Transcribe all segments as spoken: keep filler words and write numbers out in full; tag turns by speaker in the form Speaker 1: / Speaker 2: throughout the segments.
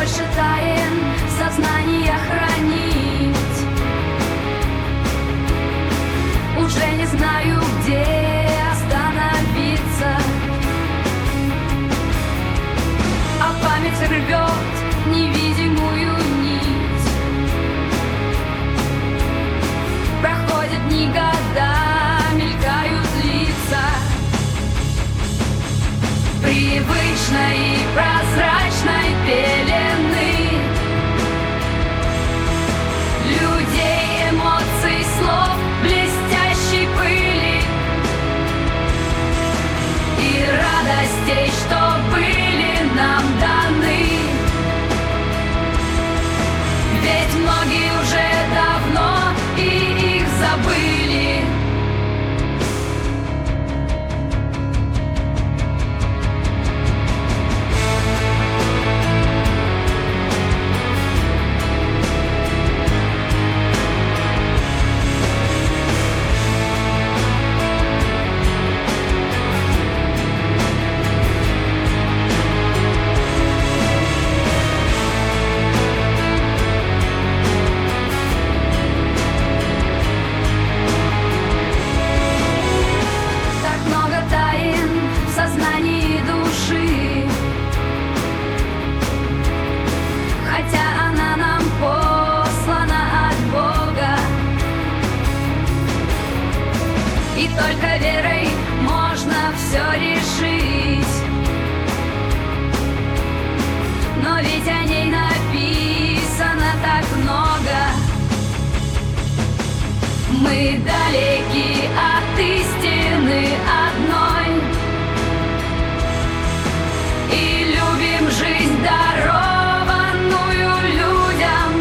Speaker 1: больше тайн в сознании хранить. Уже не знаю, где остановиться, а память рвет невидимую нить. Проходят дни, года, мелькают лица, привычной и прозрачной пелены людей, эмоций, слов, блестящей пыли и радостей, что были нам даны. Ведь многие уже давно и их забыли. И только верой можно все решить. Но ведь о ней написано так много. Мы далеки от истины одной и любим жизнь, дарованную людям.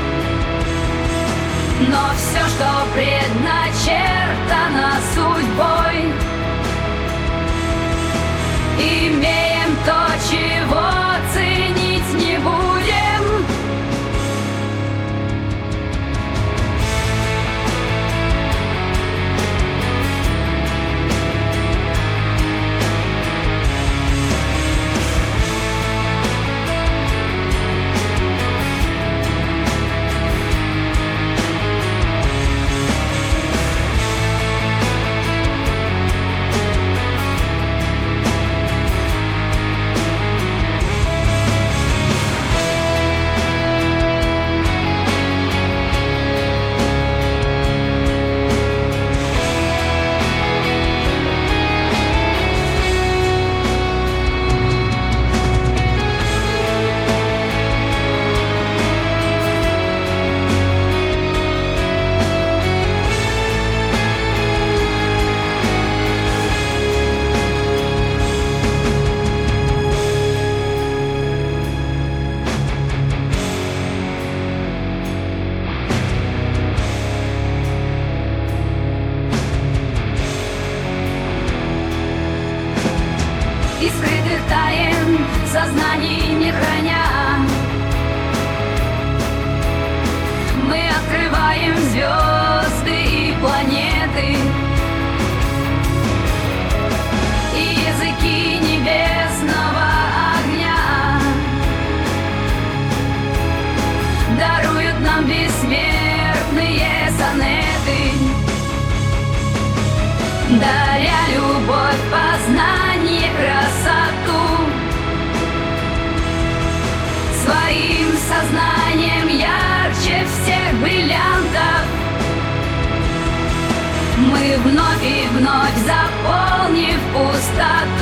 Speaker 1: Но все, что предначертано судьбой, имеем то, чего ценить не будем. И скрытых тайн в сознании не храня, мы открываем звезды и планеты, и языки небесного огня даруют нам бессмертные сонеты, даря любовь, познание, красоту. Своим сознанием ярче всех бриллиантов мы вновь и вновь, заполнив пустоту,